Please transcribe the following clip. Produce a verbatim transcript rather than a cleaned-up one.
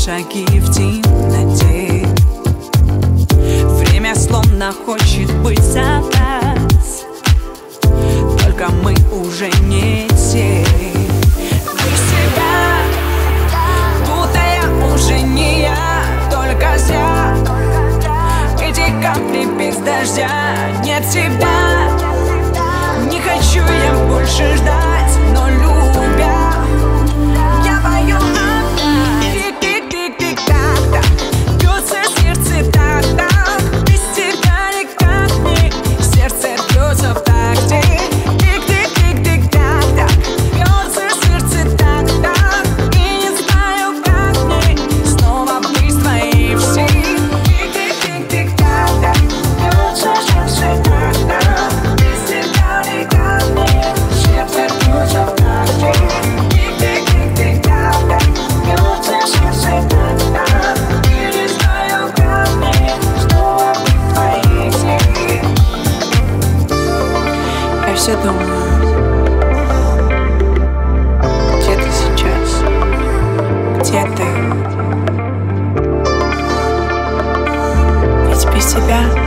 шаги в темноте. Время словно хочет быть за нас, только мы уже не те. Без тебя, будто я уже не я, только зря эти капли без дождя. Нет тебя, не хочу я больше ждать, но любя, я пою опять. Тик-тик-тик-тик-так-так, бьется сердце так-так, без тебя никак не. Сердце бьется в такте. Тик-тик-тик-тик-так-так, бьется сердце так-так, и не знаю, как мне снова быть твоей всей. Тик-тик-тик-тик-так-так, бьется сердце так-так, без тебя никак не. Сердце бьется в такте. Тик-тик-тик-тик-так-так, бьется сердце так-так, и не знаю, как мне снова быть твоей всей. Я все думаю, где ты сейчас, где ты? Ведь без тебя